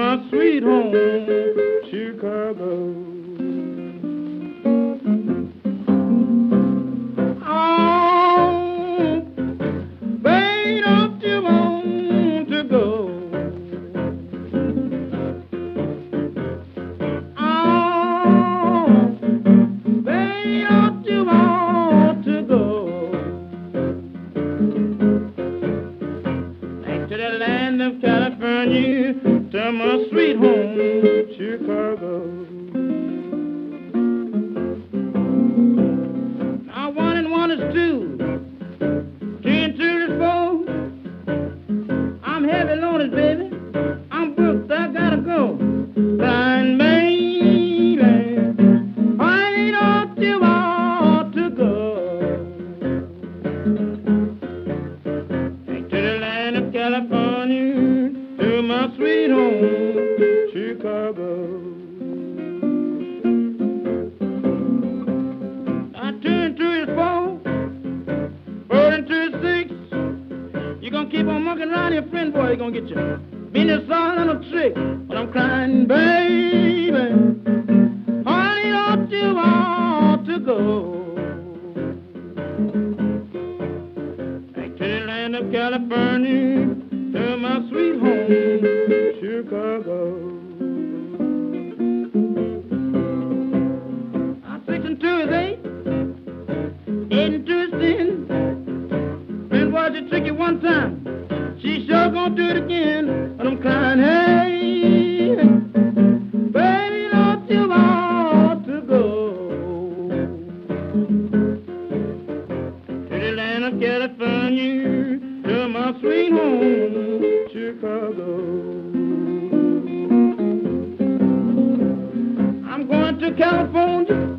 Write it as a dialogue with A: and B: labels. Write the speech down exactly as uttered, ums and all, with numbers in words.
A: my sweet home, Chicago. Oh, baby, don't you want to go? Oh, baby, don't you want to go? Back to the land of California, to my sweet home, Chicago. I one and one is two, two and two is four. I'm heavy loaded, baby. I'm booked, I gotta go. Blind baby, why don't you want to go? Back to the land of California, to my sweet home, Chicago. I turn to his four, four and two is six. You gonna keep on monkeying around your friend, boy, you gonna get you. Business all on a trick, but I'm crying, baby. Honey, don't you want to go? Back to the land of California, to my sweet home, Chicago. Uh, six and two is eight, eight and two is ten. Friend was a tricky one time, she sure gonna do it again. But I'm crying, hey, baby, don't you want to go? To the land of California, to my sweet home, Chicago. I'm going to California